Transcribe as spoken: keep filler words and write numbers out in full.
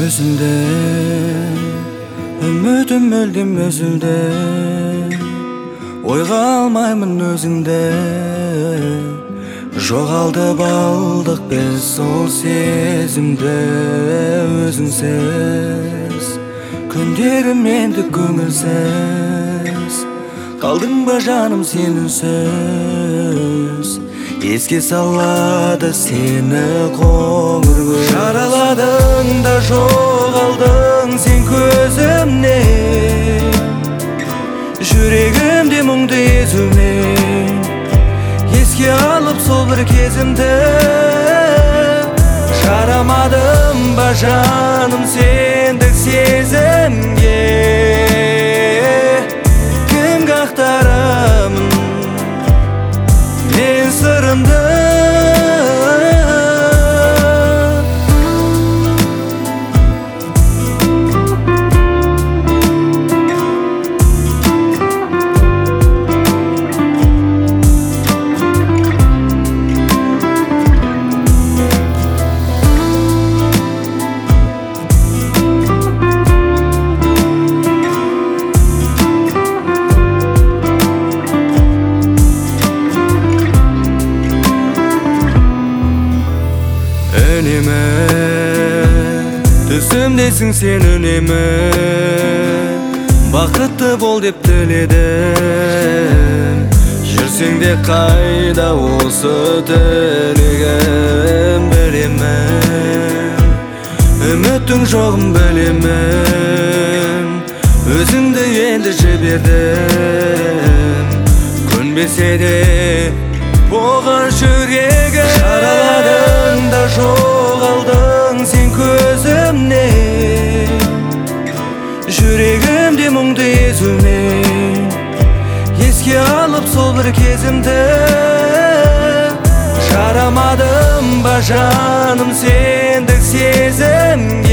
Özünde ümidim müldüm özünde, oyga almaymın özünde. Жоғалтып алдық біз сол сезімді, өзіңсіз күндерім енді көңілсіз. Қалдың ба жаным сен үнсіз, еске салады сені қоңыр көз. Жараладың да жоғалдың сен көзімнен, жүрегімде мұңды езумен еске алып сол бір кезімді. Жарамадым ба жаным сендік сезімге, кімге ақтарамын мен сырымды. Үнемі түсімдесің сен, үнемі бақытты бол деп тіледім. Жүрсең де қайда осы тілегім, білемін үміттің жоғын білемін. Өзіңді енді жібердім, көнбесе де оған жүрегім. Жараладың да жоғалдың сен көзімнен, жүрегімде мұңды езумен еске алып сол бір кезімді. Жарамадым ба жаным сендік сезімге,